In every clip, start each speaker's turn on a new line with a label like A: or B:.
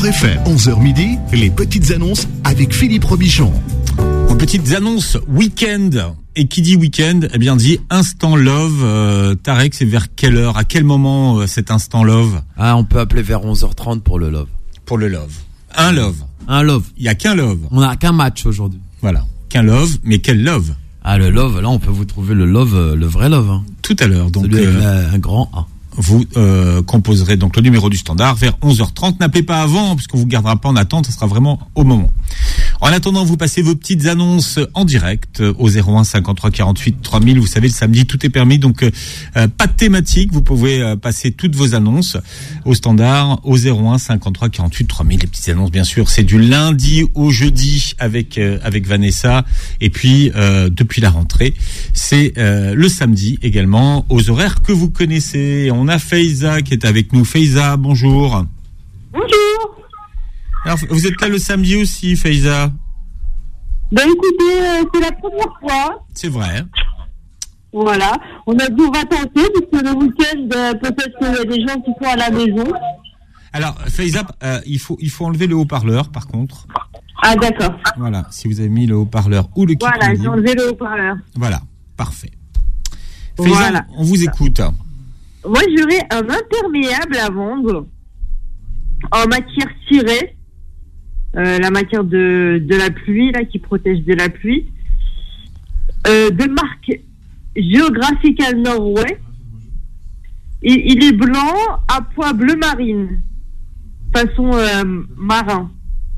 A: Beurre FM, 11h midi, les petites annonces avec Philippe Robichon.
B: Aux petites annonces week-end. Et qui dit week-end, eh bien dit Instant Love. Tarek, c'est vers quelle heure, à quel moment cet Instant Love?
C: Ah, on peut appeler vers 11h30 pour le love.
B: Pour le love. Un love.
C: Un love.
B: Il y a qu'un love.
C: On n'a qu'un match aujourd'hui.
B: Voilà. Qu'un love, mais quel love?
C: Ah, le love, là, on peut vous trouver le love, le vrai love. Hein.
B: Tout à l'heure. Donc,
C: un grand A.
B: Vous composerez donc le numéro du standard vers 11h30. N'appelez pas avant, puisqu'on vous gardera pas en attente. Ce sera vraiment au moment. En attendant, vous passez vos petites annonces en direct au 01 53 48 3000. Vous savez, le samedi, tout est permis. Donc, pas de thématique. Vous pouvez passer toutes vos annonces au standard au 01 53 48 3000. Les petites annonces, bien sûr, c'est du lundi au jeudi avec Vanessa. Et puis, depuis la rentrée, c'est le samedi également aux horaires que vous connaissez. On a Faiza qui est avec nous. Faiza, bonjour.
D: Bonjour.
B: Alors, vous êtes là le samedi aussi, Faiza?
D: Ben écoutez, c'est la première fois.
B: C'est vrai.
D: Voilà. On a dit on va tenter, parce que le week-end, peut-être qu'il y a des gens qui sont à la maison.
B: Alors, Faiza, il faut enlever le haut-parleur, par contre.
D: Ah, d'accord.
B: Voilà, si vous avez mis le haut-parleur ou le kit.
D: Voilà, j'ai enlevé le haut-parleur.
B: Voilà, parfait. Faiza,
D: voilà.
B: On vous écoute.
D: Moi, j'aurais un imperméable à vendre en matière cirée. La matière de la pluie, là, qui protège de la pluie. De marque Geographical Norway. Et il est blanc à pois bleu marine. Façon marin.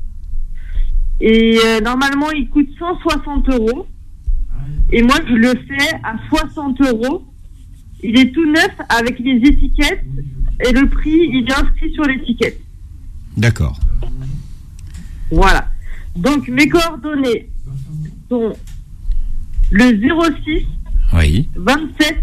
D: Et normalement, il coûte 160 €. Et moi, je le fais à 60 €. Il est tout neuf avec les étiquettes. Et le prix, il est inscrit sur l'étiquette.
B: D'accord.
D: Voilà. Donc, mes coordonnées sont le 06
B: oui.
D: 27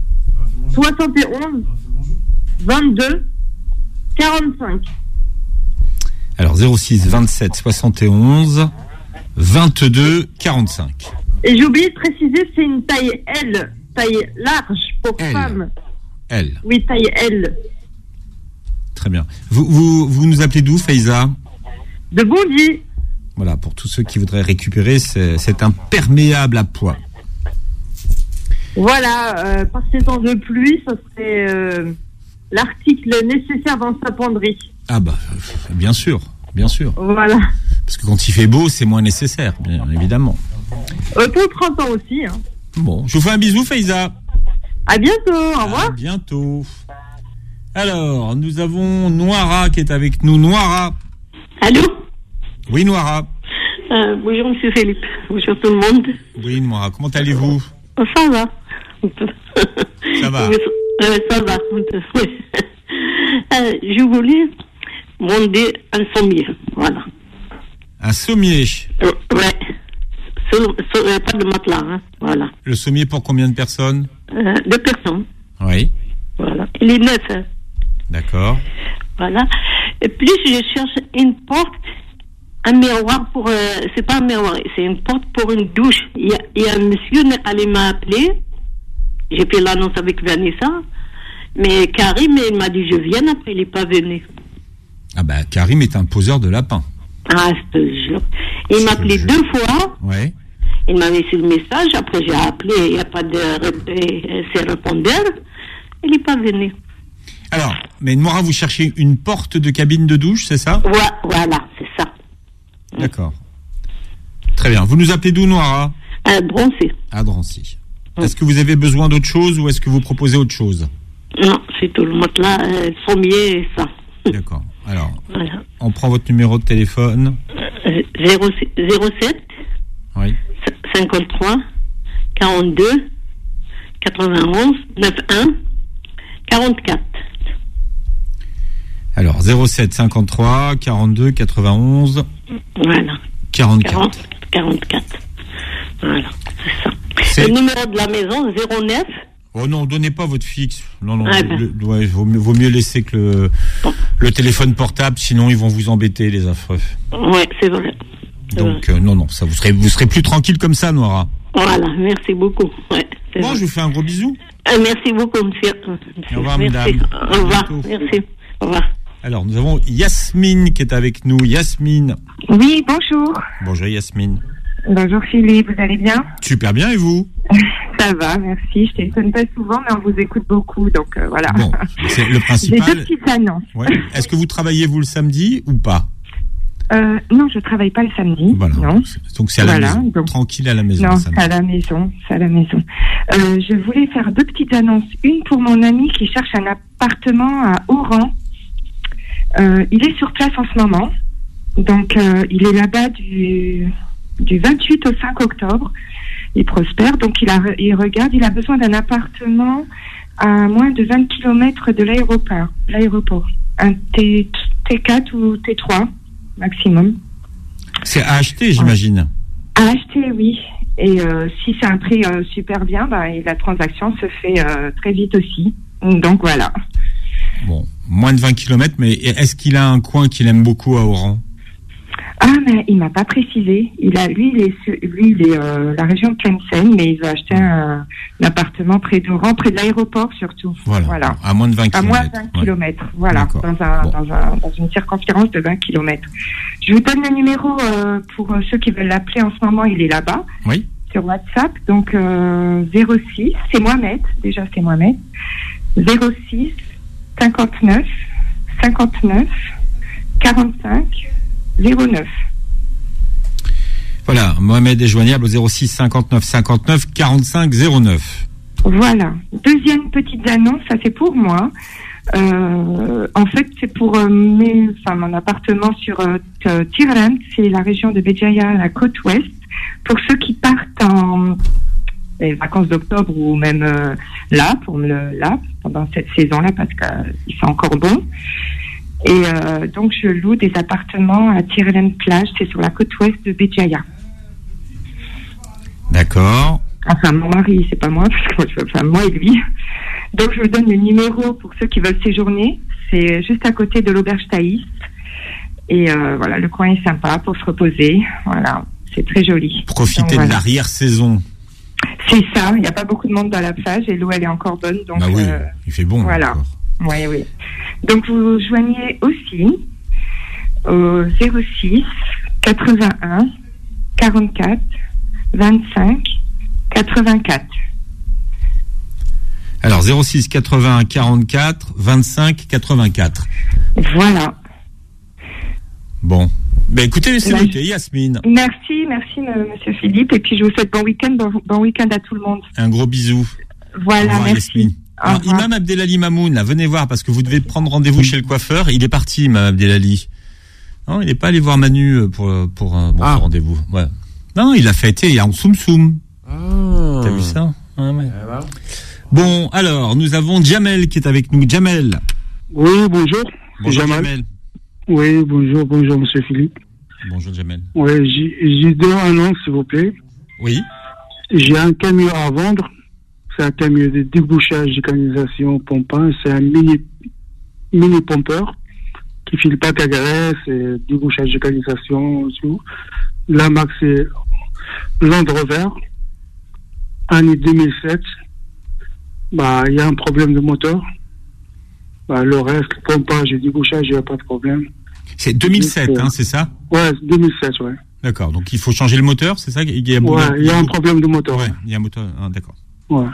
D: 71 22 45.
B: Alors, 06 27 71 22 45.
D: Et j'ai oublié de préciser, c'est une taille L, taille large pour femmes.
B: L.
D: Oui, taille L.
B: Très bien. Vous nous appelez d'où, Faiza?
D: De Bondy.
B: Voilà, pour tous ceux qui voudraient récupérer cet imperméable à pois.
D: Voilà, par ces temps de pluie, ça serait l'article nécessaire dans sa penderie.
B: Ah bah, bien sûr, bien sûr.
D: Voilà.
B: Parce que quand il fait beau, c'est moins nécessaire, bien évidemment.
D: Pour le printemps aussi. Hein.
B: Bon, je vous fais un bisou, Faiza.
D: À bientôt, au revoir.
B: À bientôt. Alors, nous avons Noira qui est avec nous. Noira.
E: Allô?
B: Oui, Noira.
E: Bonjour, monsieur Philippe. Bonjour tout le monde.
B: Oui, Noira. Comment allez-vous?
E: Ça va.
B: Ça va.
E: Ça va. Je voulais demander un sommier. Voilà.
B: Un sommier?
E: Ouais. Pas de matelas. Hein. Voilà.
B: Le sommier pour combien de personnes?
E: 2 personnes.
B: Oui.
E: Voilà. Il est neuf. Hein.
B: D'accord.
E: Voilà. Et puis, je cherche une porte, un miroir pour... c'est pas un miroir, c'est une porte pour une douche. Il y a un monsieur qui m'a appelé. J'ai fait l'annonce avec Vanessa. Mais Karim, il m'a dit je viens, après il n'est pas venu.
B: Ah bah, Karim est un poseur de lapin.
E: Ah, je te jure. Il m'a appelé 2 fois.
B: Ouais.
E: Il m'a laissé le message. Après, j'ai appelé. Il n'y a pas de c'est répondeur. Il n'est pas venu.
B: Alors, mais Noira, vous cherchez une porte de cabine de douche, c'est ça?
E: Voilà, c'est ça.
B: D'accord. Très bien. Vous nous appelez d'où, Noira?
E: À Drancy.
B: À Drancy. Est-ce que vous avez besoin d'autre chose ou est-ce que vous proposez autre chose?
E: Non, c'est tout le matelas, sommier et ça.
B: D'accord. Alors,
E: voilà.
B: On prend votre numéro de téléphone.
E: 07
B: oui.
E: 53 42 91 91 44.
B: Alors, 07 53 42 91
E: voilà.
B: 44.
E: 44. Voilà, c'est ça. Le numéro de la maison, 09.
B: Oh non, donnez pas votre fixe. Non,
E: Ah ben.
B: Vaut mieux laisser que le téléphone portable, sinon ils vont vous embêter, les affreux.
E: Ouais, c'est vrai.
B: Donc, non, ça vous serez plus tranquille comme ça, Noira.
E: Voilà, merci beaucoup. Ouais,
B: bon, je vous fais un gros bisou.
E: Merci beaucoup, monsieur.
B: Au revoir,
E: merci.
B: madame.
E: Au revoir, merci. Au revoir.
B: Alors, nous avons Yasmine qui est avec nous. Yasmine.
F: Oui, bonjour.
B: Bonjour Yasmine.
F: Bonjour Philippe, vous allez bien?
B: Super bien, et vous?
F: Ça va, merci. Je téléphone pas souvent, mais on vous écoute beaucoup, donc voilà.
B: Bon, c'est le principal.
F: J'ai 2 petites annonces.
B: Ouais. Est-ce que vous travaillez, vous, le samedi ou pas?
F: Non, je travaille pas le samedi.
B: Voilà.
F: Non.
B: Donc c'est à la maison. Donc... Tranquille à la maison.
F: Non, c'est à la maison. Je voulais faire 2 petites annonces. Une pour mon ami qui cherche un appartement à Oran. Il est sur place en ce moment. Donc il est là-bas du 28 au 5 octobre. Il prospère. Donc il regarde. Il a besoin d'un appartement à moins de 20 km de l'aéroport. Un T4 ou T3 maximum. C'est
B: à acheter, j'imagine.
F: À acheter, oui. Et si c'est un prix super bien, la transaction se fait très vite aussi. Donc voilà.
B: Bon, moins de 20 km, mais est-ce qu'il a un coin qu'il aime beaucoup à Oran?
F: Ah, mais il m'a pas précisé. Il est la région de Tlemcen, mais il veut acheter un appartement près d'Oran, près de l'aéroport surtout.
B: Voilà. À moins de 20 km.
F: À moins de 20 km, voilà. Dans une circonférence de 20 km. Je vous donne le numéro pour ceux qui veulent l'appeler en ce moment. Il est là-bas.
B: Oui.
F: Sur WhatsApp. Donc 06. C'est Mohamed. Déjà, c'est Mohamed. 06 59 59 45 09.
B: Voilà, Mohamed est joignable au 06 59 59 45 09.
F: Voilà. Deuxième petite annonce, ça c'est pour moi. En fait, c'est pour mon appartement sur Tirland, c'est la région de Béjaïa, la côte ouest. Pour ceux qui partent en les vacances d'octobre ou même là, pendant cette saison-là, parce qu'ils sont encore bons. Et donc, je loue des appartements à Tirland Plage, c'est sur la côte ouest de Béjaïa.
B: D'accord.
F: Enfin, mon mari, c'est pas moi, parce que moi et lui. Donc, je vous donne le numéro pour ceux qui veulent séjourner. C'est juste à côté de l'auberge Thaïs. Et voilà, le coin est sympa pour se reposer. Voilà, c'est très joli.
B: Profiter de l'arrière-saison.
F: C'est ça, il n'y a pas beaucoup de monde dans la plage et l'eau, elle est encore bonne. Donc,
B: oui, il fait bon.
F: Voilà. Oui. Donc, vous joignez aussi au 06 81 44 25 84.
B: Alors, 06 81 44 25 84.
F: Voilà.
B: Bon. Ben écoutez, c'est noté, Yasmine.
F: Merci, monsieur Philippe. Et puis, je vous souhaite bon week-end à tout le monde.
B: Un gros bisou.
F: Voilà,
B: revoir,
F: merci.
B: Yasmine. Alors, Imam Abdelali Mamoun, là, venez voir, parce que vous devez prendre rendez-vous chez le coiffeur. Il est parti, Imam Abdelali. Non, il n'est pas allé voir Manu pour un rendez-vous. Ouais. Non, il a fêté, il est en Soum Soum. T'as vu ça? Ouais. Bon, alors, nous avons Jamel qui est avec nous. Jamel.
G: Oui, bonjour.
B: Bonjour, Jamel.
G: Oui, bonjour, monsieur Philippe.
B: Bonjour, Jamel.
G: Oui, j'ai 2 annonces, s'il vous plaît.
B: Oui.
G: J'ai un camion à vendre. C'est un camion de débouchage de canalisation pompant. C'est un mini pompeur qui file pas de graisse, et débouchage de canalisation, tout. La marque, c'est Land Rover. Année 2007. Il y a un problème de moteur. Le reste, le pompage et débouchage, il n'y a pas de problème.
B: C'est 2007, c'est ça?
G: Ouais, 2007, ouais.
B: D'accord, donc il faut changer le moteur, c'est ça? Il y a
G: un problème de moteur.
B: Ouais, il y a un moteur, d'accord.
G: Ouais.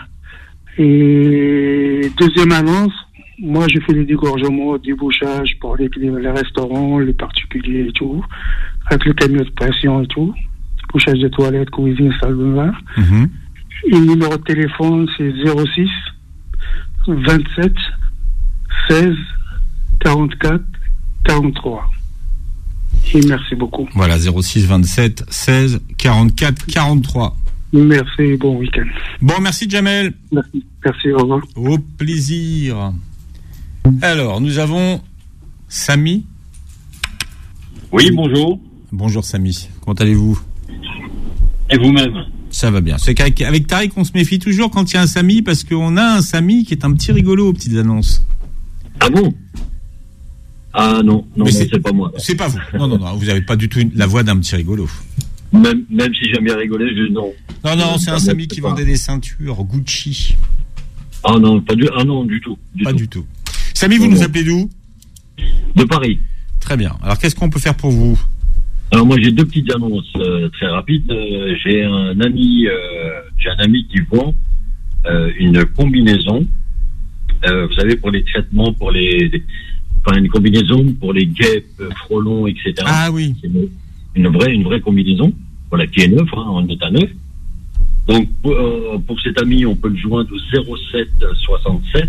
G: Et deuxième annonce, moi je fais les dégorgements, débouchage pour les restaurants, les particuliers et tout, avec le camion de pression et tout, débouchage de toilettes, cuisine, salle de bain.
B: Mm-hmm.
G: Et le numéro de téléphone, c'est 06 27 16 44 43. Et merci beaucoup.
B: Voilà, 06 27 16 44 43.
G: Merci et bon week-end.
B: Bon, merci Jamel.
G: Merci, au revoir.
B: Au plaisir. Alors, nous avons Samy.
H: Oui, bonjour.
B: Bonjour Samy, comment allez-vous?
H: Et vous-même?
B: Ça va bien. C'est qu'avec Tariq, on se méfie toujours quand il y a un Samy, parce qu'on a un Samy qui est un petit rigolo aux petites annonces.
H: Ah bon? Ah non, c'est pas moi.
B: C'est pas vous. Non, vous n'avez pas du tout la voix d'un petit rigolo.
H: Même si j'aime bien rigoler, non.
B: Non, c'est un Samy qui vendait des ceintures Gucci.
H: Ah non, du tout.
B: Pas du tout. Samy, vous nous appelez d'où?
H: De Paris.
B: Très bien. Alors, qu'est-ce qu'on peut faire pour vous?
H: Alors moi j'ai deux petites annonces très rapides. J'ai un ami qui vend une combinaison. Vous savez, pour les traitements, une combinaison pour les guêpes, frelons, etc.
B: Ah oui.
H: C'est une vraie combinaison. Voilà, qui est neuve, en état neuf. Donc pour cet ami, on peut le joindre au 07 67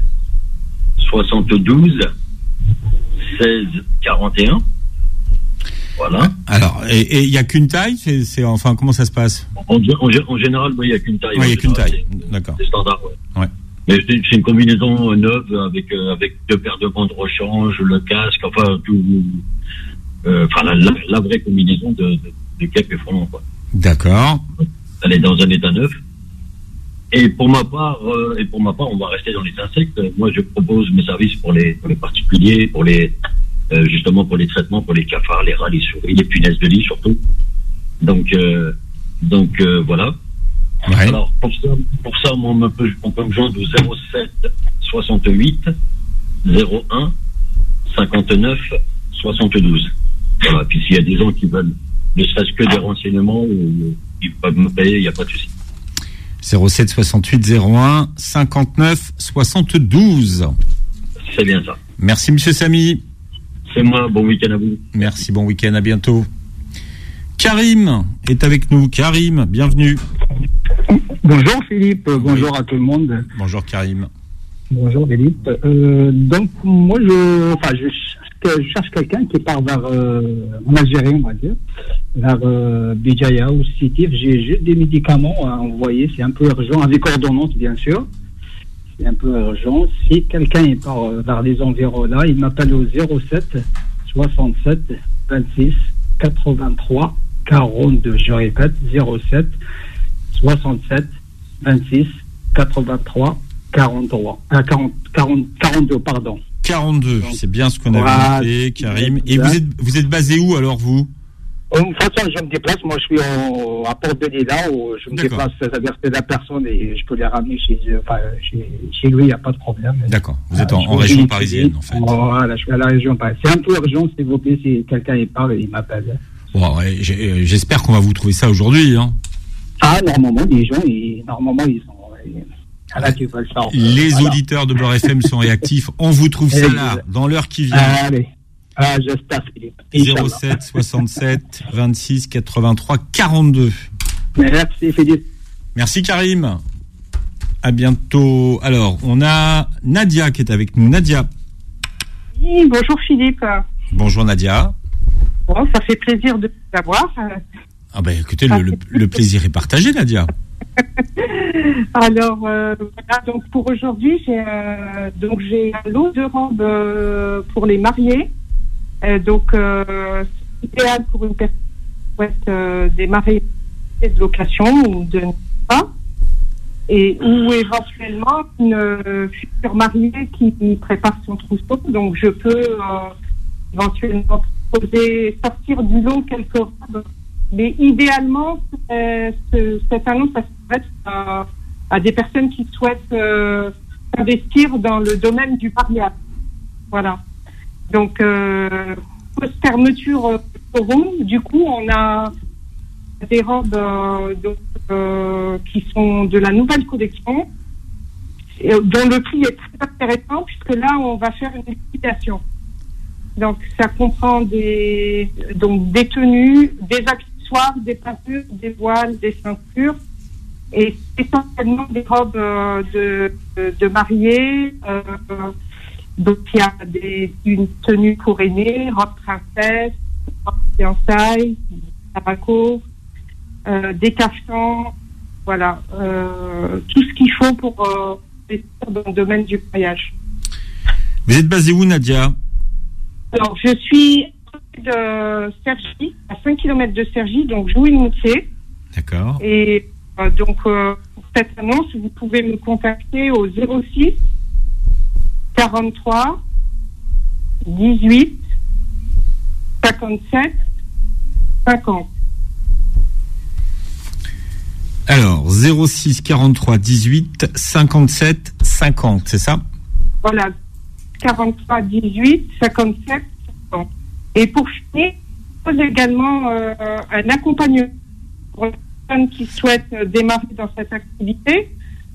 H: 72 16 41. Voilà.
B: Alors, et il n'y a qu'une taille, enfin, comment ça se passe?
H: En général, il n'y a qu'une taille.
B: Oui, il n'y a qu'une taille. D'accord.
H: C'est standard, ouais. Mais c'est une combinaison neuve avec deux paires de bandes de rechange, le casque, enfin tout. La vraie combinaison de guêpes et frelons, quoi.
B: D'accord.
H: Elle est dans un état neuf. Et pour ma part, on va rester dans les insectes. Moi, je propose mes services pour les particuliers, justement pour les traitements, pour les cafards, les rats, les souris, les punaises de lit surtout. Donc voilà.
B: Ouais.
H: Alors pour ça, on peut me joindre au 07 68 01 59 72. Voilà. Puis s'il y a des gens qui veulent ne serait-ce que des renseignements, ils peuvent me payer, il n'y a pas de souci.
B: 07 68 01 59 72.
H: C'est bien ça.
B: Merci Monsieur Samy.
H: C'est moi, bon week-end à vous.
B: Merci, bon week-end, à bientôt. Karim est avec nous. Karim, bienvenue.
I: Bonjour Philippe, bonjour à tout le monde.
B: Bonjour Karim.
I: Bonjour Philippe. Donc moi je cherche quelqu'un qui part vers en Algérie, on va dire, vers Béjaïa ou Sétif. J'ai juste des médicaments à envoyer, c'est un peu urgent, avec ordonnance bien sûr. C'est un peu urgent. Si quelqu'un part vers les environs là, il m'appelle au 07 67 26 83 42. Je répète, 07 67 26 83 42, pardon.
B: 42, donc, c'est bien ce qu'on avait noté, Karim. Et vous êtes basé où alors, vous?
I: De toute façon, je me déplace. Moi, je suis à Porte de Lila, où je me déplace, c'est-à-dire que la personne, et je peux les ramener chez lui, il n'y a pas de problème.
B: D'accord. Vous êtes en région parisienne, en fait.
I: Voilà, je suis à la région parisienne. C'est un peu urgent, s'il vous plaît, si quelqu'un y parle, il m'appelle.
B: Bon, ouais, j'espère qu'on va vous trouver ça aujourd'hui, hein.
I: Ah, normalement, les gens, ils sont...
B: Les auditeurs de Beurre FM sont réactifs. On vous trouve ça là, dans l'heure qui vient.
I: Allez. J'espère, Philippe.
B: 07 67 26 83 42.
I: Merci, Philippe.
B: Merci, Karim. À bientôt. Alors, on a Nadia qui est avec nous. Nadia.
J: Oui, bonjour, Philippe.
B: Bonjour, Nadia.
J: Bon, ça fait plaisir de vous avoir.
B: Ah ben, écoutez, le plaisir est partagé, Nadia.
J: Alors, voilà, donc pour aujourd'hui, j'ai un lot de robes pour les mariés. Donc, c'est idéal pour une personne qui souhaite démarrer de location ou de pas, et ou éventuellement une future mariée qui prépare son trousseau. Donc, je peux éventuellement sortir du lot quelques robes. Mais idéalement, cette annonce, ça s'adresse à des personnes qui souhaitent investir dans le domaine du mariage. Voilà. Donc, post-fermeture forum, du coup, on a des robes qui sont de la nouvelle collection, dont le prix est très intéressant, puisque là, on va faire une liquidation. Donc, ça comprend des tenues, des accessoires, des peintures, des voiles, des ceintures, et essentiellement des robes de mariés. Donc, il y a une tenue pour aînés, robe princesse, robe fiançailles, tabaco, des cafetans, voilà, tout ce qu'il faut pour investir dans le domaine du mariage.
B: Vous êtes basé où, Nadia?
J: Alors, je suis de Cergy, à 5 km de Cergy, donc Jouy-Moutier.
B: D'accord.
J: Et donc, pour cette annonce, vous pouvez me contacter au 06 43 18 57 50.
B: Alors, 06 43 18 57 50, c'est ça?
J: Voilà, 43 18 57 important. Et pour finir, je propose également un accompagnement pour les personnes qui souhaitent démarrer dans cette activité.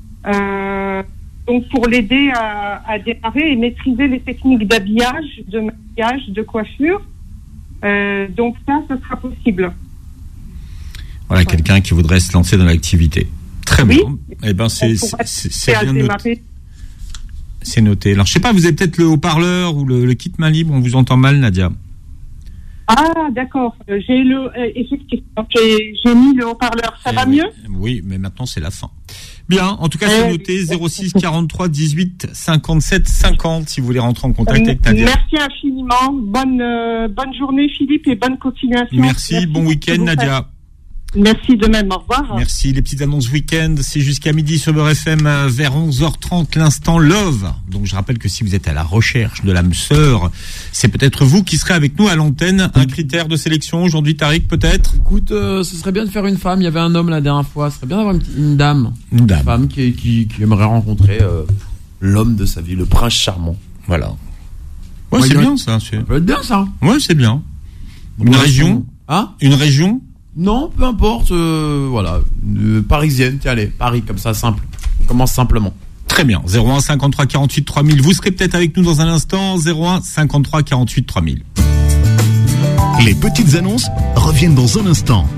J: Donc pour l'aider à démarrer et maîtriser les techniques d'habillage, de maquillage, de coiffure. Donc ça sera possible.
B: Voilà, quelqu'un qui voudrait se lancer dans l'activité. Très bien. Eh ben, c'est bien noté. C'est noté. Alors, je sais pas, vous avez peut-être le haut-parleur ou le kit main libre, on vous entend mal, Nadia.
J: Ah, d'accord. Effectivement, j'ai mis le haut-parleur. Ça va mieux?
B: Oui, mais maintenant, c'est la fin. Bien. En tout cas, c'est noté 06 43 18 57 50 si vous voulez rentrer en contact avec Nadia.
J: Merci infiniment. Bonne journée, Philippe, et bonne continuation.
B: Merci bon week-end, Nadia.
J: Merci de même, au revoir.
B: Merci, les petites annonces week-end, c'est jusqu'à midi sur Beurre FM, vers 11h30, l'instant Love. Donc je rappelle que si vous êtes à la recherche de l'âme sœur, c'est peut-être vous qui serez avec nous à l'antenne. Un critère de sélection aujourd'hui, Tariq, peut-être?
C: Écoute, ce serait bien de faire une femme, il y avait un homme la dernière fois, ce serait bien d'avoir une dame. Une femme qui aimerait rencontrer l'homme de sa vie, le prince charmant.
B: Voilà. Ouais, c'est bien ça.
C: Ça peut être bien ça.
B: Ouais, c'est bien. Une région?
C: Hein?
B: Une région?
C: Non, peu importe, voilà, parisienne, tiens, allez, Paris, comme ça, simple. On commence simplement.
B: Très bien, 01 53 48 3000. Vous serez peut-être avec nous dans un instant, 01 53 48 3000.
A: Les petites annonces reviennent dans un instant.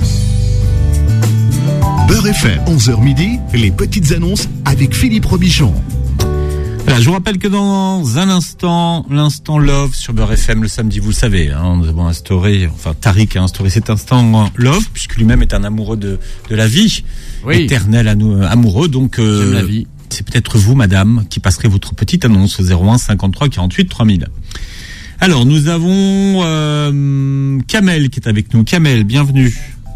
A: Beurre FM, 11h midi, les petites annonces avec Philippe Robichon.
B: Voilà, je vous rappelle que dans un instant, l'instant Love sur Beurre FM, le samedi, vous le savez, hein, nous avons instauré, enfin Tariq a instauré cet instant Love, puisque lui-même est un amoureux de la vie, éternel amoureux, donc
C: j'aime la vie.
B: C'est peut-être vous, madame, qui passerez votre petite annonce au 01 53 48 3000. Alors, nous avons Kamel qui est avec nous. Kamel, bienvenue.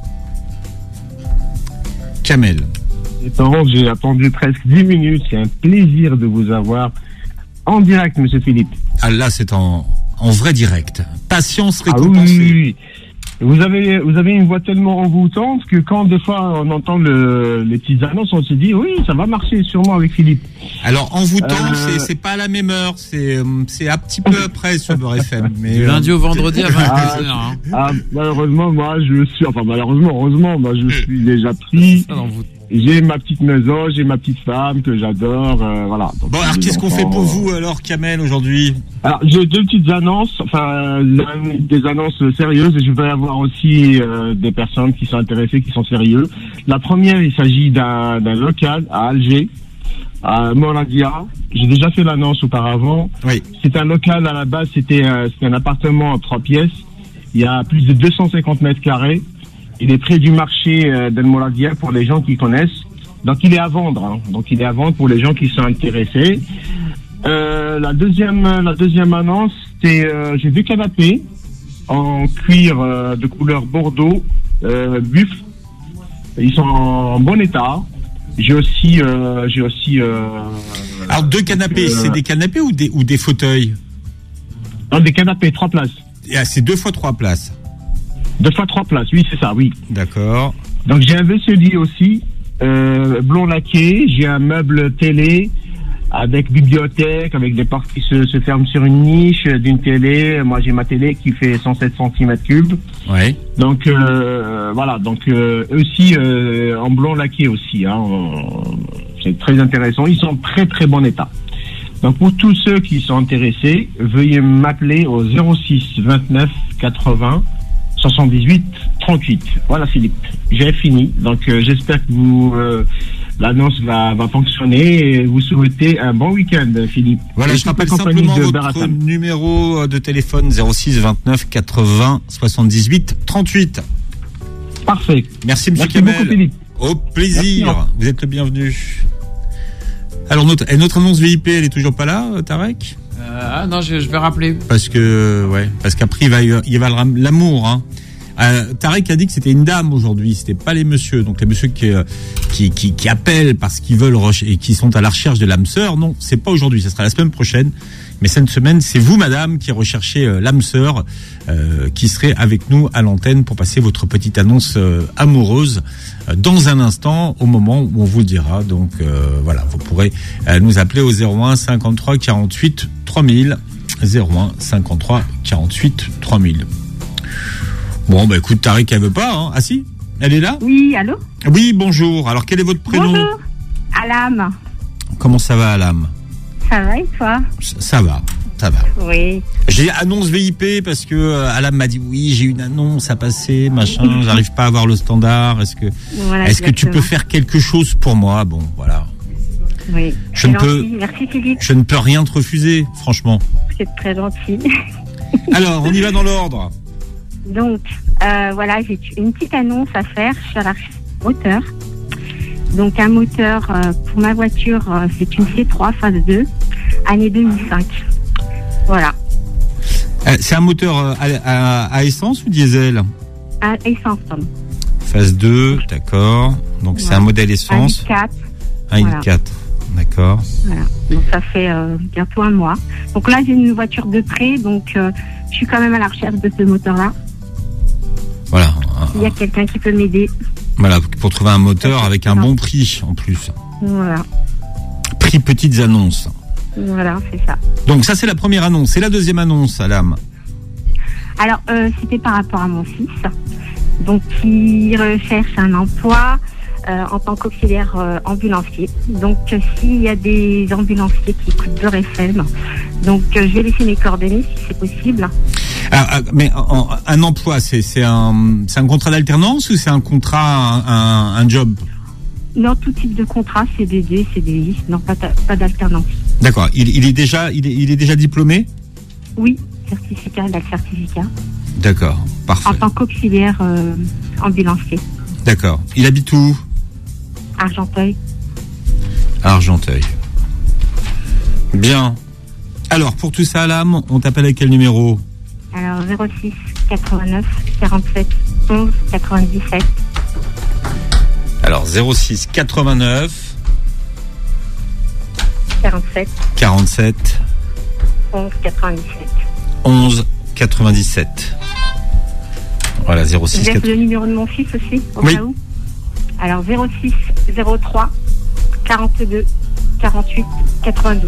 B: Kamel.
K: Parents, j'ai attendu presque 10 minutes. C'est un plaisir de vous avoir en direct, monsieur Philippe.
B: Ah là, c'est en vrai direct. Patience récompensée.
K: Oui. Vous avez une voix tellement envoûtante que quand des fois on entend les petites annonces, on se dit oui, ça va marcher sûrement avec Philippe.
B: Alors envoûtant, c'est pas à la même heure, c'est un petit peu après sur Beurre FM. Mais
C: du lundi au vendredi à 21h.
K: Malheureusement, moi je suis déjà pris. J'ai ma petite maison, j'ai ma petite femme que j'adore, voilà. Donc,
B: bon, alors qu'est-ce qu'on fait pour vous alors, Kamel, aujourd'hui?
K: Alors, j'ai deux petites annonces, des annonces sérieuses, et je vais avoir aussi des personnes qui sont intéressées, qui sont sérieux. La première, il s'agit d'un local à Alger, à Moradia. J'ai déjà fait l'annonce auparavant.
B: Oui.
K: C'est un local, à la base, c'était un appartement en 3 pièces. Il y a plus de 250 mètres carrés. Il est près du marché d'El Mouradia pour les gens qui connaissent. Donc il est à vendre. Hein. Donc il est à vendre pour les gens qui sont intéressés. La deuxième annonce, c'est j'ai 2 canapés en cuir de couleur bordeaux, buff. Ils sont en bon état. J'ai aussi.
B: Alors 2 canapés, c'est des canapés ou des fauteuils?
K: Non, des canapés, 3 places.
B: Ah, c'est 2 fois 3 places.
K: 2 fois 3 places, oui, c'est ça, oui.
B: D'accord.
K: Donc j'ai un WC aussi, blond laqué. J'ai un meuble télé avec bibliothèque, avec des portes qui se ferment sur une niche d'une télé. Moi j'ai ma télé qui fait 107 cm3.
B: Ouais.
K: Donc voilà, donc aussi en blond laqué aussi. Hein, c'est très intéressant. Ils sont en très très bon état. Donc pour tous ceux qui sont intéressés, veuillez m'appeler au 06 29 80 78 38. Voilà Philippe, j'ai fini. Donc j'espère que l'annonce va fonctionner et vous souhaitez un bon week-end Philippe.
B: Voilà, je rappelle simplement votre numéro de téléphone 06 29 80 78 38.
K: Parfait.
B: Merci monsieur Kamel.
K: Beaucoup, Philippe.
B: Au plaisir. Merci. Vous êtes le bienvenu. Alors notre annonce VIP, elle est toujours pas là, Tarek?
C: Non, je vais rappeler.
B: Parce qu'après il va y avoir l'amour, hein. Tarek a dit que c'était une dame aujourd'hui, c'était pas les messieurs. Donc les messieurs qui appellent parce qu'ils veulent et qui sont à la recherche de l'âme sœur, non, c'est pas aujourd'hui, ça sera la semaine prochaine. Mais cette semaine, c'est vous, madame, qui recherchez l'âme sœur, qui serait avec nous à l'antenne pour passer votre petite annonce amoureuse dans un instant, au moment où on vous le dira. Donc voilà, vous pourrez nous appeler au 01 53 48 3000. 01 53 48 3000. Bon, bah écoute, Tariq, elle veut pas, hein. Ah si, elle est là?
L: Oui, allô?
B: Oui, bonjour. Alors, quel est votre prénom?
L: Bonjour, Alam.
B: Comment ça va, Alam?
L: Ça va et toi?
B: Ça va.
L: Oui.
B: J'ai annonce VIP parce que Alam m'a dit oui, j'ai une annonce à passer, machin, j'arrive pas à avoir le standard. Est-ce que tu peux faire quelque chose pour moi? Bon, voilà.
L: Oui. Merci Philippe.
B: Je ne peux rien te refuser, franchement.
L: C'est très gentil.
B: Alors, on y va dans l'ordre.
L: Donc, voilà, j'ai une petite annonce à faire sur la moteur. Donc, un moteur pour ma voiture, c'est une C3 phase 2, année 2005. Voilà.
B: C'est un moteur à essence ou diesel?
L: À essence, pardon.
B: Phase 2, d'accord. Donc, c'est un modèle essence.
L: Un i4.
B: Un i4, d'accord.
L: Voilà. Donc, ça fait bientôt un mois. Donc là, j'ai une voiture de prêt, donc je suis quand même à la recherche de ce moteur-là.
B: Voilà.
L: Il y a quelqu'un qui peut m'aider.
B: Voilà, pour trouver un moteur avec un bon prix, en plus.
L: Voilà.
B: Prix petites annonces.
L: Voilà, c'est ça.
B: Donc ça, c'est la première annonce. C'est la deuxième annonce, Alam.
L: Alors, c'était par rapport à mon fils. Donc, il recherche un emploi en tant qu'auxiliaire ambulancier. Donc, s'il y a des ambulanciers qui écoutent Beurre FM, donc je vais laisser mes coordonnées si c'est possible.
B: Mais un emploi, c'est un contrat d'alternance ou c'est un contrat, un job?
L: Non, tout type de contrat, CDD, CDI, non, pas d'alternance.
B: D'accord. Il est déjà diplômé?
L: Oui, certificat, certificat.
B: D'accord, parfait.
L: En tant qu'auxiliaire ambulancier.
B: D'accord. Il habite où?
L: Argenteuil.
B: Argenteuil. Bien. Alors, pour tout ça, Alam, on t'appelle à quel numéro?
L: Alors, 06 89 47 11 97.
B: Alors, 06 89 47
L: 11 97.
B: 11 97. Voilà, 06
L: Vous avez le numéro de mon fils aussi, au cas où? Alors, 06 03 42 48 92.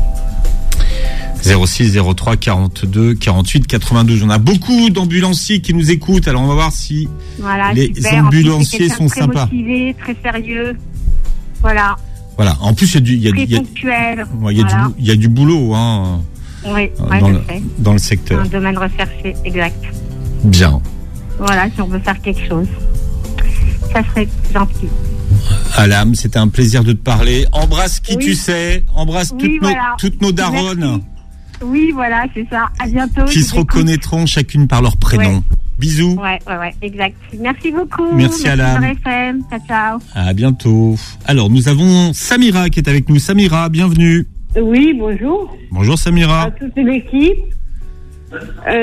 B: 06 03 42 48 92. On a beaucoup d'ambulanciers qui nous écoutent. Alors on va voir si les ambulanciers sont sympas.
L: Très motivé, très sérieux. Voilà.
B: Voilà. En plus, il y a du boulot, hein.
L: Oui,
B: dans le secteur.
L: Un domaine recherché, exact.
B: Bien.
L: Voilà, si on veut faire quelque chose, ça serait gentil.
B: Alam, c'était un plaisir de te parler. Embrasse qui tu sais. Embrasse toutes nos daronnes.
L: Merci. Oui, voilà, c'est ça. À bientôt.
B: Qui se reconnaîtront chacune par leur prénom.
L: Ouais.
B: Bisous.
L: Ouais, exact. Merci beaucoup.
B: Merci Alam.
L: FM. Ciao.
B: À bientôt. Alors, nous avons Samira qui est avec nous. Samira, bienvenue.
M: Oui, bonjour.
B: Bonjour Samira.
M: À toute l'équipe. Je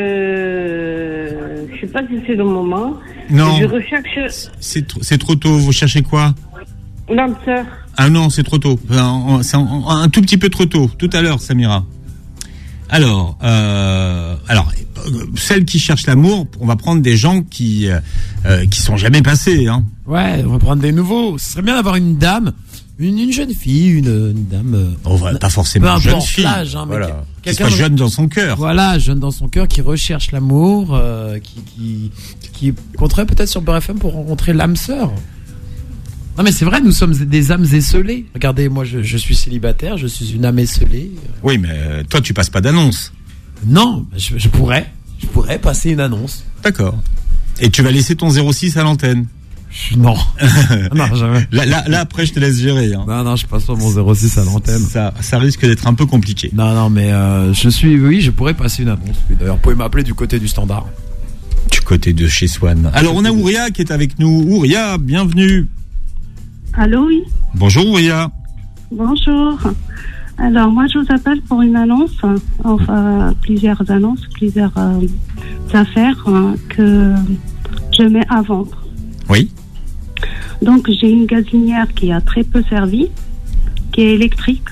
M: sais pas si c'est le moment.
B: Non.
M: Je recherche.
B: C'est trop tôt. Vous cherchez quoi?
M: L'âme sœur.
B: Ah non, c'est trop tôt. C'est un tout petit peu trop tôt. Tout à l'heure, Samira. Alors, celles qui cherchent l'amour, on va prendre des gens qui sont jamais passés, hein.
C: Ouais, on va prendre des nouveaux. Ce serait bien d'avoir une dame, une jeune fille, une dame.
B: Pas forcément une jeune fille.
C: L'âge, hein,
B: voilà. Qui soit jeune dans son cœur.
C: Voilà, jeune dans son cœur, qui recherche l'amour, qui compterait peut-être sur Beurre FM pour rencontrer l'âme sœur. Non mais c'est vrai, nous sommes des âmes esselées. Regardez, moi je suis célibataire, je suis une âme esselée.
B: Oui, mais toi tu passes pas d'annonce.
C: Non, je pourrais passer une annonce.
B: D'accord. Et tu vas laisser ton 06 à l'antenne?
C: Non. Non, jamais.
B: Là après je te laisse gérer, hein.
C: Non, je passe pas mon 06 à l'antenne.
B: Ça risque d'être un peu compliqué.
C: Non, mais je pourrais passer une annonce. D'ailleurs, vous pouvez m'appeler du côté du standard.
B: Du côté de chez Swan. Alors on a Ouria qui est avec nous. Ouria, bienvenue.
N: Allô, oui.
B: Bonjour, Ouria.
N: Bonjour. Alors, moi, je vous appelle pour une annonce, enfin, plusieurs annonces, plusieurs affaires que je mets à vendre.
B: Oui.
N: Donc, j'ai une gazinière qui a très peu servi, qui est électrique.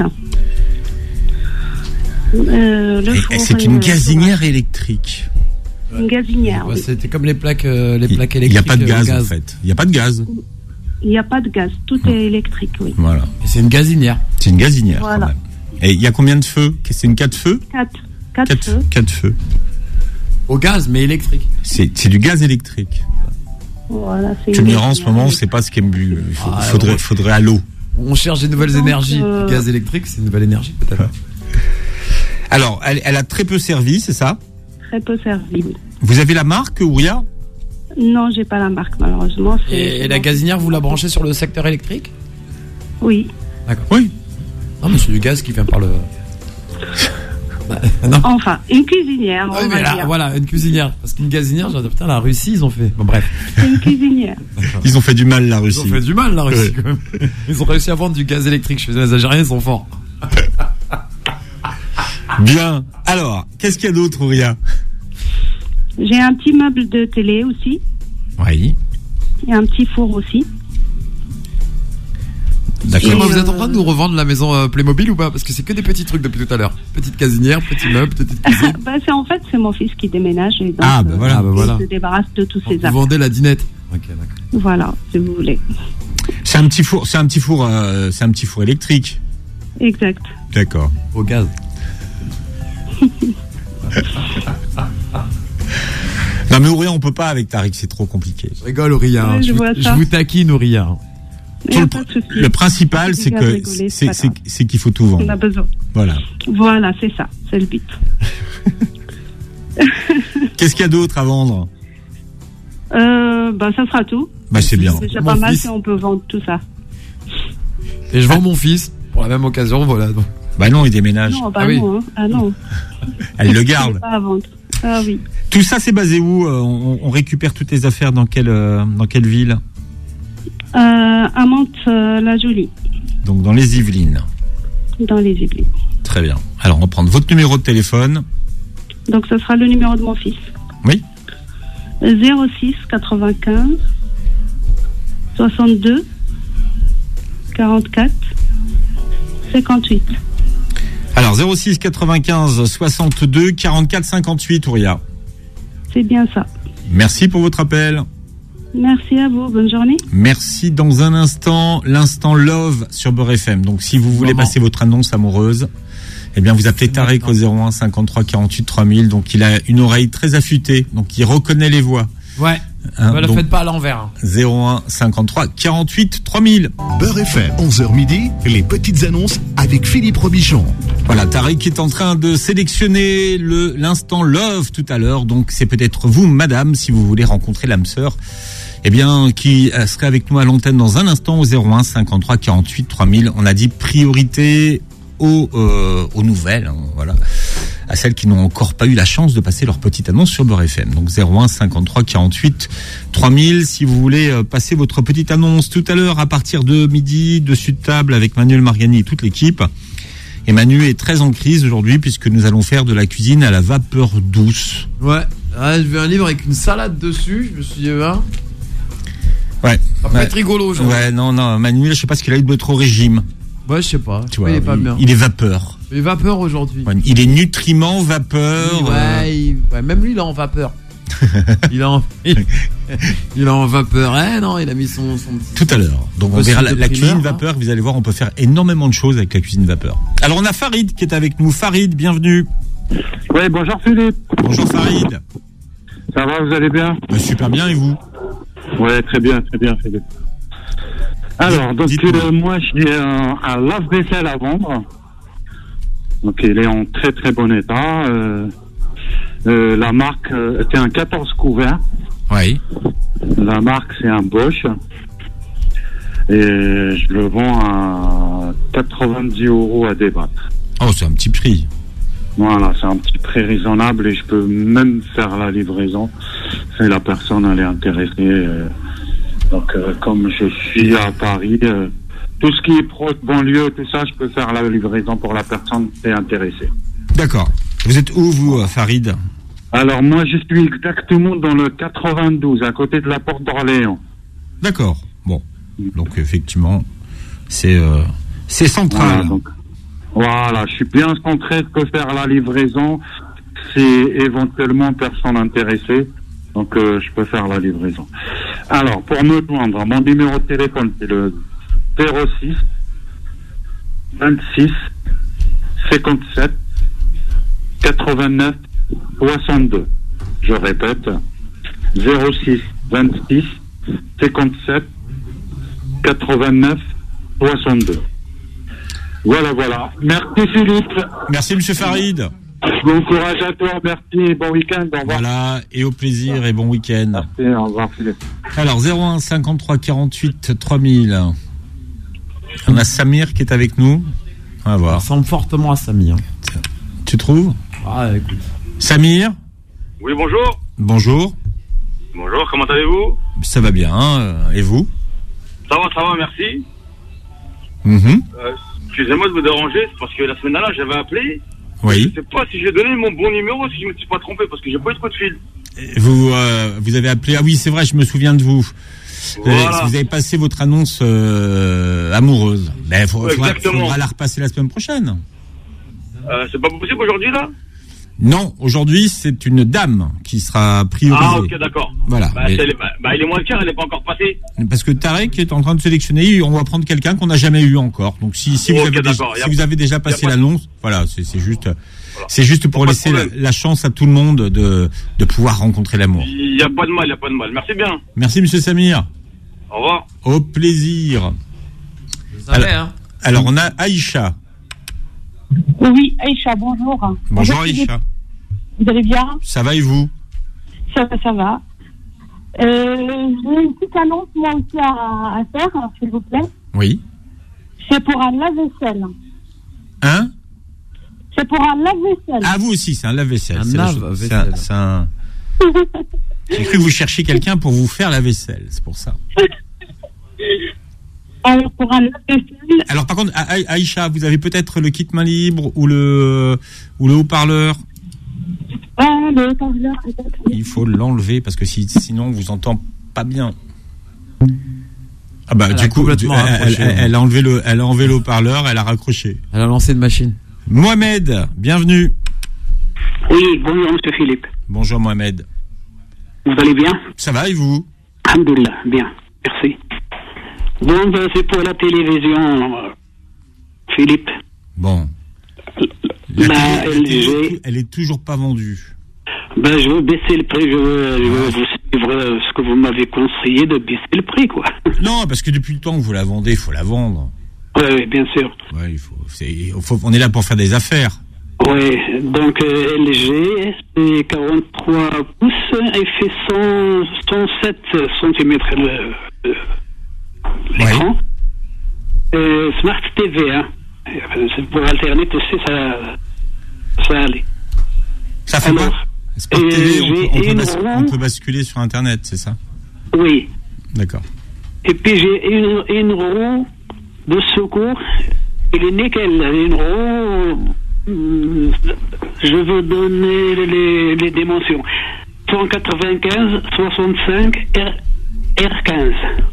B: C'est une gazinière électrique.
N: Une gazinière, oui.
C: C'était comme les plaques électriques.
B: Il n'y a pas de gaz, en fait. Il n'y a pas de gaz.
N: Il n'y a pas de gaz, tout est électrique, oui.
B: Voilà.
C: Et c'est une gazinière.
B: C'est une gazinière,
N: voilà.
B: Quand même. Et il y a combien de feux? C'est une 4 feux?
N: 4 feux.
B: 4 feux.
C: Au gaz, mais électrique.
B: C'est du gaz électrique.
N: Voilà, c'est
B: Tu me diras, en ce moment, c'est pas ce qui est bu. Faudrait à l'eau.
C: On cherche des nouvelles énergies. Le gaz électrique, c'est une nouvelle énergie, peut-être.
B: Alors, elle a très peu servi, c'est ça?
N: Très peu servi, oui.
B: Vous avez la marque, Ouria?
N: Non, j'ai pas la marque, malheureusement.
C: Et la gazinière, vous la branchez sur le secteur électrique?
N: Oui.
C: D'accord.
B: Oui.
C: Non, mais c'est du gaz qui vient par le...
N: Non. Enfin, une cuisinière.
C: Oui, mais là, voilà, une cuisinière. Parce qu'une gazinière, j'ai dit, putain, la Russie, ils ont fait. Bon, bref.
N: C'est une cuisinière.
B: Ils ont fait du mal, la Russie.
C: Ils ont fait du mal, la Russie, quand même. Ils ont réussi à vendre du gaz électrique. Je faisais les Algériens, ils sont forts.
B: Bien. Alors, qu'est-ce qu'il y a d'autre, Ouria?
N: J'ai un petit meuble de télé aussi.
B: Oui.
N: Et un petit four aussi.
C: D'accord. Vous êtes en train de nous revendre la maison Playmobil ou pas? Parce que c'est que des petits trucs depuis tout à l'heure. Petite casinière, petit meuble, petite cuisine.
N: C'est mon fils qui déménage. Et donc,
C: voilà.
N: il se débarrasse de tous ses
C: Vous
N: affaires.
C: vendez la dinette. Ok, d'accord.
N: Voilà, si vous voulez.
B: C'est un petit four électrique.
N: Exact.
B: D'accord.
C: Au gaz.
B: Non mais Ouria, on peut pas avec Tariq, c'est trop compliqué.
C: Je rigole, Ouria.
N: Ouais,
C: je vous taquine, Ouria.
B: Le principal, c'est que c'est qu'il faut tout vendre.
N: On a besoin.
B: Voilà.
N: Voilà, c'est ça, c'est le but.
B: Qu'est-ce qu'il y a d'autre à vendre?
N: Ça sera tout.
B: C'est bien.
N: C'est déjà pas mal si on peut vendre tout ça.
C: Et je vends mon fils pour la même occasion, voilà.
B: Bah non, il déménage.
N: Non, non, hein. Ah non.
B: Elle le garde.
N: Pas à vendre. Ah oui.
B: Tout ça, c'est basé où? On récupère toutes les affaires dans quelle ville?
N: À Mantes-la-Jolie.
B: Donc dans les Yvelines.
N: Dans les Yvelines.
B: Très bien. Alors on va prendre votre numéro de téléphone.
N: Donc ce sera le numéro de mon fils.
B: Oui.
N: 06 95 62 44 58.
B: Alors 06 95 62 44 58, Ouria.
N: C'est bien ça.
B: Merci pour votre appel.
N: Merci à vous, bonne journée.
B: Merci. Dans un instant, l'instant Love sur Beurre FM. Donc si vous voulez passer votre annonce amoureuse, eh bien vous appelez Tariq au 01 53 48 3000. Donc il a une oreille très affûtée, donc il reconnaît les voix.
C: Ouais. Ne faites pas à l'envers.
B: 01 53 48 3000.
A: Beurre FM, 11h midi, les petites annonces avec Philippe Robichon.
B: Voilà, Tariq est en train de sélectionner l'instant Love tout à l'heure. Donc c'est peut-être vous, madame, si vous voulez rencontrer l'âme sœur, eh bien, qui serait avec nous à l'antenne dans un instant au 01 53 48 3000. On a dit priorité aux nouvelles, hein, voilà, à celles qui n'ont encore pas eu la chance de passer leur petite annonce sur Beurre FM. Donc 01 53 48 3000 si vous voulez passer votre petite annonce tout à l'heure à partir de midi, dessus de table avec Manuel Mariani et toute l'équipe. Et Manu est très en crise aujourd'hui puisque nous allons faire de la cuisine à la vapeur douce.
C: Ouais, j'ai vu un livre avec une salade dessus, je me suis dit,
B: ouais.
C: Ça peut être rigolo aujourd'hui.
B: Ouais, non, Manu, je sais pas ce qu'il a, il doit être au régime.
C: Ouais, je sais pas.
B: Tu vois,
C: il est pas bien.
B: Il est vapeur.
C: Il est vapeur aujourd'hui.
B: Ouais, il est nutriments, vapeur.
C: Ouais, même lui, il est en vapeur. il est en vapeur. Non, il a mis son petit...
B: Tout à l'heure. Donc on verra la cuisine vapeur. Vous allez voir, on peut faire énormément de choses avec la cuisine vapeur. Alors on a Farid qui est avec nous. Farid, bienvenue.
O: Ouais, bonjour Philippe.
B: Bonjour Farid.
O: Ça va, vous allez bien?
B: Super bien, et vous?
O: Ouais, très bien Philippe. Alors, donc moi j'ai un lave-vaisselle à vendre. Donc il est en très très bon état. La marque, c'est un 14 couverts.
B: Oui.
O: La marque, c'est un Bosch. Et je le vends à 90 € à débattre.
B: Oh, c'est un petit prix.
O: Voilà, c'est un petit prix raisonnable et je peux même faire la livraison si la personne elle est intéressée. Donc, comme je suis à Paris, tout ce qui est proche, banlieue, tout ça, je peux faire la livraison pour la personne qui est intéressée.
B: D'accord. Vous êtes où, vous, Farid?
O: Alors, moi, je suis exactement dans le 92, à côté de la porte d'Orléans.
B: D'accord. Bon. Donc, effectivement, c'est central.
O: Voilà, je suis bien centré, je peux faire la livraison si éventuellement personne intéressée. Donc, je peux faire la livraison. Alors, pour me joindre, mon numéro de téléphone, c'est le 06 26 57 89 62. Je répète, 06 26 57 89 62. Voilà. Merci Philippe.
B: Merci Monsieur Farid.
O: Bon courage à toi, merci, bon week-end, au revoir.
B: Voilà, et au plaisir et bon week-end.
O: Merci, au revoir Philippe.
B: Alors 01 53 48 3000. On a Samir qui est avec nous. On va voir.
C: Ça ressemble fortement à Samir.
B: Tu trouves?
C: Ah, écoute.
B: Samir?
P: Oui, bonjour.
B: Bonjour.
P: Bonjour, comment allez-vous?
B: Ça va bien, et vous?
P: Ça va, merci. Excusez-moi de vous déranger, c'est parce que la semaine dernière, j'avais appelé.
B: Oui.
P: Je sais pas si j'ai donné mon bon numéro, si je me suis pas trompé, parce que j'ai pas eu de coup de fil.
B: Vous avez appelé... Ah oui, c'est vrai, je me souviens de vous.
P: Voilà.
B: Vous avez passé votre annonce amoureuse. Ben, faudra la repasser la semaine prochaine.
P: C'est pas possible aujourd'hui, là?
B: Non, aujourd'hui, c'est une dame qui sera priorisée.
P: Ah, ok, d'accord.
B: Voilà.
P: Il est moins cher, elle n'est pas encore passée.
B: Parce que Tarek est en train de sélectionner, on va prendre quelqu'un qu'on n'a jamais eu encore. Donc si vous avez déjà passé l'annonce, voilà, c'est juste pour laisser la chance à tout le monde de pouvoir rencontrer l'amour.
P: Il n'y a pas de mal. Merci bien.
B: Merci Monsieur Samir.
P: Au revoir.
B: Au plaisir. Alors on a Aïcha.
Q: Oui, Aïcha, bonjour.
B: Bonjour Aïcha.
Q: Vous allez bien?
B: Ça va et vous?
Q: Ça va. J'ai une petite annonce moi aussi à faire, s'il vous plaît.
B: Oui.
Q: C'est pour un lave-vaisselle.
B: Hein?
Q: C'est pour un lave-vaisselle.
B: Ah, vous aussi, c'est un lave-vaisselle.
C: Un lave-vaisselle.
B: J'ai cru que vous cherchiez quelqu'un pour vous faire la vaisselle, c'est pour ça.
Q: Alors, pour un lave-vaisselle.
B: Alors, par contre, Aïcha, vous avez peut-être le kit main libre ou le haut-parleur?
Q: Ah, le haut-parleur, peut-être.
B: Il faut l'enlever parce que sinon, on vous entend pas bien. Ah bah, du coup, elle a enlevé le haut-parleur, elle a raccroché.
C: Elle a lancé une machine.
B: Mohamed, bienvenue.
R: Oui, bonjour Monsieur Philippe.
B: Bonjour Mohamed.
R: Vous allez bien?
B: Ça va et vous?
R: Alhamdoulilah, bien, merci. Bon, ben, c'est pour la télévision, Philippe.
B: Bon. La LG, elle est toujours pas vendue.
R: Ben, je veux baisser le prix, je veux vous suivre ce que vous m'avez conseillé de baisser le prix, quoi.
B: Non, parce que depuis le temps que vous la vendez, il faut la vendre.
R: Oui, bien sûr.
B: Ouais, on est là pour faire des affaires.
R: Oui, donc LG, c'est 43 pouces et fait 107 cm l'écran. Smart TV, hein. Pour Internet aussi, ça allait.
B: Ça fait quoi? Smart TV, on peut basculer sur Internet, c'est ça?
R: Oui.
B: D'accord.
R: Et puis j'ai une roue de secours, il est nickel, une roue, je veux donner les dimensions. 195, 65, R15.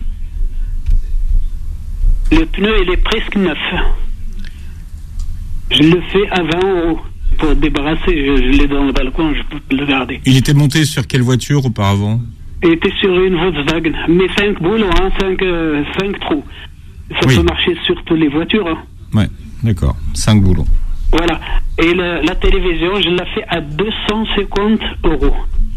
R: Le pneu, il est presque neuf. Je le fais à 20 €. Pour débarrasser, je l'ai dans le balcon, je peux le garder.
B: Il était monté sur quelle voiture auparavant?
R: Il était sur une Volkswagen, mais 5 boulons, 5 trous. Ça peut marcher sur toutes les voitures. Hein.
B: Ouais, d'accord. 5 boulons.
R: Voilà. Et la télévision, je la fais à 250 €.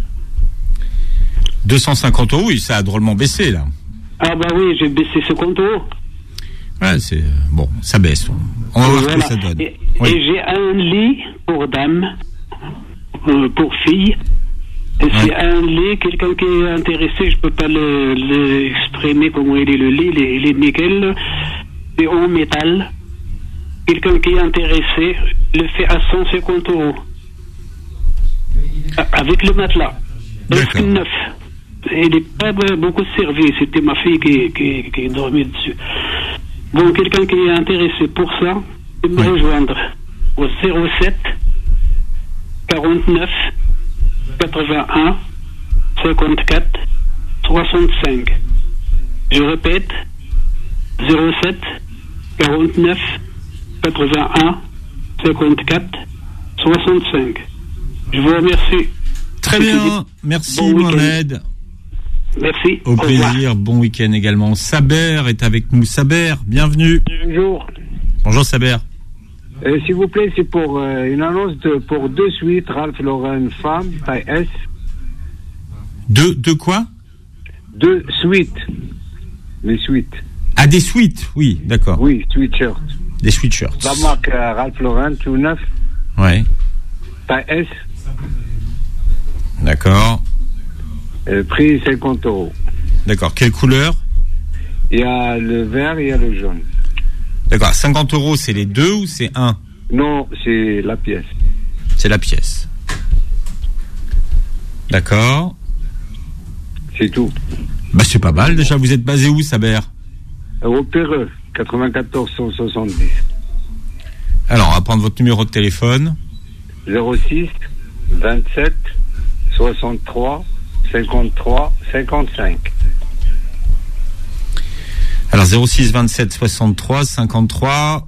B: 250 €, oui, ça a drôlement baissé, là.
R: Ah bah oui, j'ai baissé 50 €.
B: Ouais, c'est... Bon, ça baisse. On va voir ce que ça donne.
R: Et j'ai un lit pour dame, pour fille. Et c'est un lit, quelqu'un qui est intéressé, je peux pas l'exprimer comment il est le lit, il est nickel, c'est en métal. Quelqu'un qui est intéressé le fait à 150 €. Avec le matelas. Presque neuf. Il n'est pas beaucoup servi, c'était ma fille qui dormait dessus. Bon, quelqu'un qui est intéressé pour ça, peut me rejoindre au 07 49 81 54 65. Je répète, 07 49 81 54 65. Je vous remercie.
B: Très bien, merci Mohamed.
R: Merci.
B: Au plaisir, bon week-end également. Saber est avec nous. Saber, bienvenue.
S: Bonjour.
B: Bonjour Saber.
S: S'il vous plaît, c'est pour une annonce pour 2 suites Ralph Lauren femme, taille S.
B: De quoi?
S: 2 suites. Les suites.
B: Ah, des suites, oui, d'accord.
S: Oui, sweatshirt.
B: Des sweatshirts.
S: La marque Ralph Lauren, tout neuf.
B: Ouais.
S: Taille S.
B: D'accord.
S: Prix 50 €.
B: D'accord. Quelle couleur?
S: Il y a le vert et il y a le jaune.
B: D'accord. 50 €, c'est les 2 ou c'est 1?
S: Non, c'est la pièce.
B: C'est la pièce. D'accord.
S: C'est tout.
B: Bah, c'est pas mal. Déjà, vous êtes basé où, Saber?
S: Au Péreux, 94 170.
B: Alors, on va prendre votre numéro de téléphone.
S: 06 27 63 53 55.
B: Alors 06 27 63 53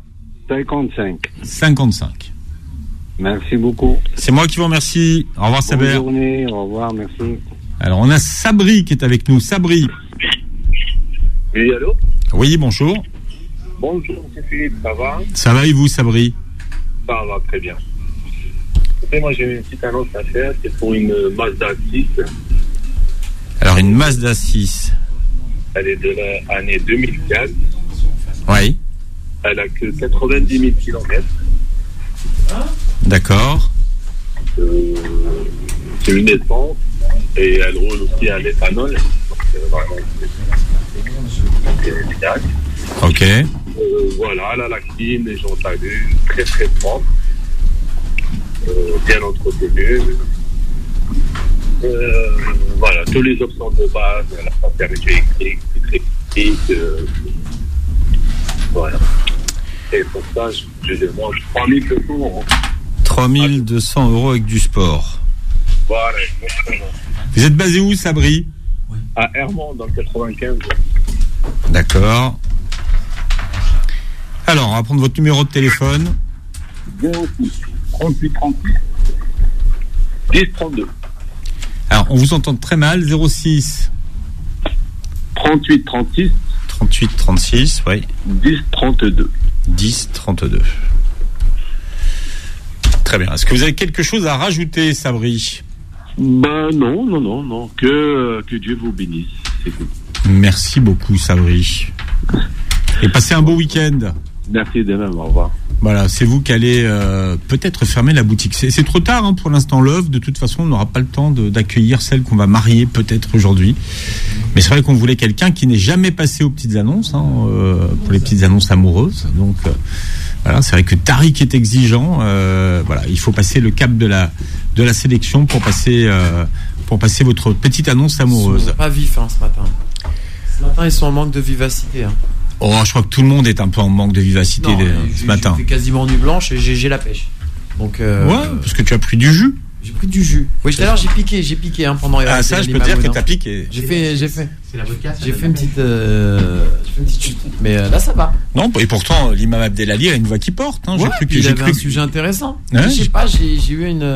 B: 55.
S: Merci beaucoup.
B: C'est moi qui vous remercie. Au revoir, Saber.
S: Bonne journée, au revoir, merci.
B: Alors on a Sabri qui est avec nous. Sabri.
P: Oui, allô?
B: Oui, bonjour.
P: Bonjour, c'est Philippe, ça va?
B: Ça va et vous, Sabri?
P: Ça va très bien. Écoutez, moi j'ai une petite annonce à faire, c'est pour une Mazda 6.
B: Alors une Mazda 6.
P: Elle est de l'année 2004.
B: Oui.
P: Elle a que 90 000 km.
B: D'accord.
P: C'est une essence et elle roule aussi à l'éthanol. Donc c'est vraiment efficace.
B: Ok.
P: Voilà, elle a la clim, les jantes à vue, très très propre, bien entretenue. Voilà, tous les options de base, la température électrique, électrique, voilà. Et pour ça, je demande 3200 €.
B: 3200 € avec du sport.
P: Voilà, exactement.
B: Vous êtes basé où, Sabri?
P: À Hermont, dans le 95.
B: D'accord. Alors, on va prendre votre numéro de téléphone.
P: 06 38 36 10 32.
B: Alors, on vous entend très mal. 06
P: 38 36
B: 38 36, oui.
P: 10 32.
B: 10 32. Très bien. Est-ce que vous avez quelque chose à rajouter, Sabri?
P: Ben non. Que Dieu vous bénisse. C'est tout.
B: Merci beaucoup, Sabri. Et passez un beau week-end.
P: Merci de même, au revoir.
B: Voilà, c'est vous qui allez peut-être fermer la boutique. C'est trop tard hein, pour l'instant, Love. De toute façon, on n'aura pas le temps d'accueillir celle qu'on va marier peut-être aujourd'hui. Mais c'est vrai qu'on voulait quelqu'un qui n'est jamais passé aux petites annonces, hein, pour les petites annonces amoureuses. Donc voilà, c'est vrai que Tariq est exigeant. Voilà, il faut passer le cap de la sélection pour passer votre petite annonce amoureuse.
C: Ils sont pas vifs ce matin. Ce matin, ils sont en manque de vivacité.
B: Oh, je crois que tout le monde est un peu en manque de vivacité ce matin.
C: J'ai fait quasiment nuit blanche et j'ai la pêche. Donc
B: ouais, parce que tu as pris du jus.
C: J'ai pris du jus. Oui, tout à l'heure j'ai piqué pendant.
B: Ah ça, je peux dire que t'as piqué.
C: J'ai fait. C'est la vodka. J'ai fait une petite chute. Mais là ça va.
B: Non, et pourtant l'imam Abdelali a une voix qui porte. Hein.
C: Ouais, il avait un sujet intéressant. Ouais, je sais pas, j'ai eu une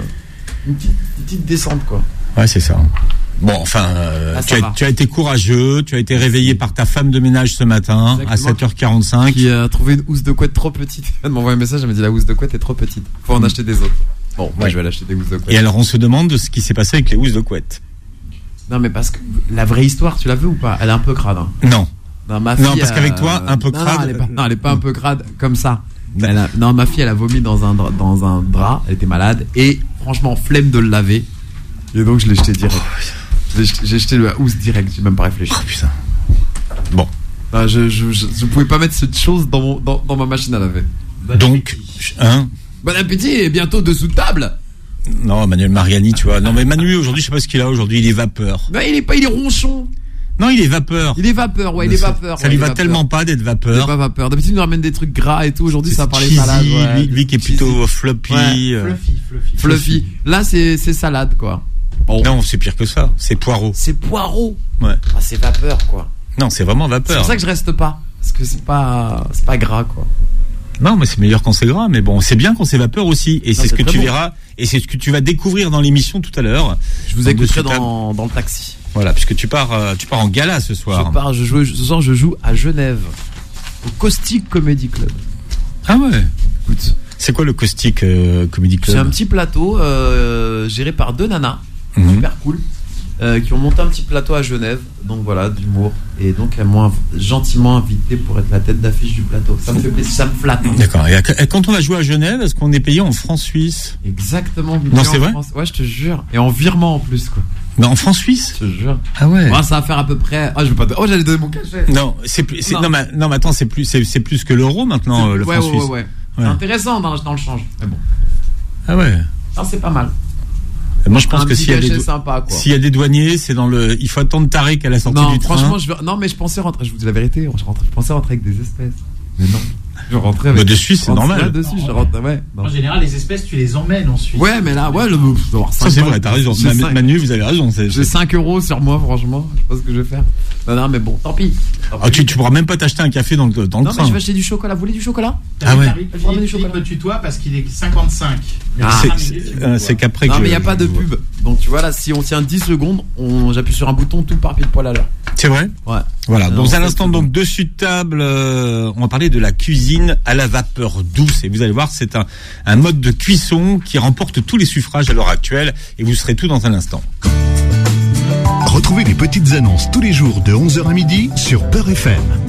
C: petite descente quoi.
B: Ouais, c'est ça. Bon, enfin, tu as été courageux, tu as été réveillé par ta femme de ménage ce matin. Exactement. À 7h45.
C: Qui a trouvé une housse de couette trop petite. Elle m'a envoyé un message, elle m'a dit la housse de couette est trop petite. Faut en acheter des autres. Bon, moi je vais l'acheter des housses de couette.
B: Et alors on se demande de ce qui s'est passé avec les housses de couette.
C: Non mais parce que la vraie histoire, tu l'as vu ou pas? Elle est un peu crade. Hein.
B: Non.
C: Ma fille,
B: non, parce qu'avec toi, un peu crade.
C: Non, elle est pas un peu crade comme ça. Non, ma fille, elle a vomi dans un drap. Elle était malade et franchement flemme de le laver. Et donc je l'ai jeté direct. J'ai jeté la housse direct, j'ai même pas réfléchi.
B: Oh putain. Bon.
C: Non, je pouvais pas mettre cette chose dans ma machine à laver.
B: Donc,
C: bon appétit et bientôt dessous de table.
B: Non, Manuel Mariani, tu vois. Non, mais Manu, aujourd'hui, je sais pas ce qu'il a aujourd'hui, il est vapeur.
C: Non, il est ronchon.
B: Non, il est vapeur.
C: Il est vapeur, ouais, il est vapeur.
B: Ça lui va tellement pas d'être vapeur.
C: Il est pas vapeur. D'habitude, il nous ramène des trucs gras et tout. Aujourd'hui, ça parlait salade. Ouais.
B: Lui qui est plutôt floppy.
C: Ouais. Fluffy. Là, c'est salade, quoi.
B: Bon. Non, c'est pire que ça. C'est poireau.
C: C'est poireau.
B: Ouais.
C: Ah, c'est vapeur, quoi.
B: Non, c'est vraiment vapeur.
C: C'est pour ça que je reste pas. Parce que c'est pas gras, quoi.
B: Non, mais c'est meilleur quand c'est gras, mais bon, c'est bien quand c'est vapeur aussi. Et c'est ce que tu verras, et c'est ce que tu vas découvrir dans l'émission tout à l'heure.
C: Je vous écouterai dans le taxi.
B: Voilà, puisque tu pars en gala ce soir.
C: Ce soir, je joue à Genève, au Caustic Comedy Club.
B: Ah ouais.
C: écoute.
B: C'est quoi le Caustic Comedy Club?
C: C'est un petit plateau géré par 2 nanas, super cool, qui ont monté un petit plateau à Genève, donc voilà, d'humour. Et donc elles m'ont gentiment invité pour être la tête d'affiche du plateau. Ça me fait plaisir, ça me flatte.
B: D'accord. Et quand on va jouer à Genève, est-ce qu'on est payé en francs suisses?
C: Exactement.
B: Non, c'est vrai?
C: Ouais, je te jure. Et en virement en plus, quoi.
B: Mais en francs suisses?
C: Je te jure.
B: Ah ouais.
C: Ouais, ça va faire à peu près. Ah, je veux pas. Oh, j'allais donner mon cachet.
B: Non, non, mais attends, c'est plus que l'euro maintenant, le franc suisse.
C: Ouais. C'est intéressant dans le change. Mais bon.
B: Ah ouais.
C: Non, c'est pas mal.
B: Moi, je pense que s'il y a des douaniers, c'est il faut attendre Tarek à la sortie du train.
C: Franchement, non, mais je pensais rentrer. Je vous dis la vérité. Je pensais rentrer avec des espèces. Mais non. Je rentrais avec.
B: De Suisse, c'est normal.
C: De Suisse, je rentre. Ouais.
T: En général, les espèces, tu les emmènes en Suisse.
C: Ouais, mais là,
B: ça c'est vrai. T'as raison. Manu, vous avez raison.
C: J'ai 5 € sur moi, franchement. Je sais pas ce que je vais faire. Non, mais bon, tant pis.
B: Tu pourras même pas t'acheter un café dans le train.
C: Non, mais je vais acheter du chocolat. Vous voulez du chocolat?
T: Ah ouais. Philippe me tutoie parce qu'il est 55.
B: C'est qu'après.
C: Non, mais il y a pas de pub. Donc tu vois là, si on tient 10 secondes, j'appuie sur un bouton, tout part pile poil à l'heure.
B: C'est vrai?
C: Ouais.
B: Voilà. Dans un instant, donc dessus de table, on va parler de la cuisine à la vapeur douce. Et vous allez voir, c'est un mode de cuisson qui remporte tous les suffrages à l'heure actuelle. Et vous serez tout dans un instant.
A: Retrouvez les petites annonces tous les jours de 11h à midi sur Beurre FM.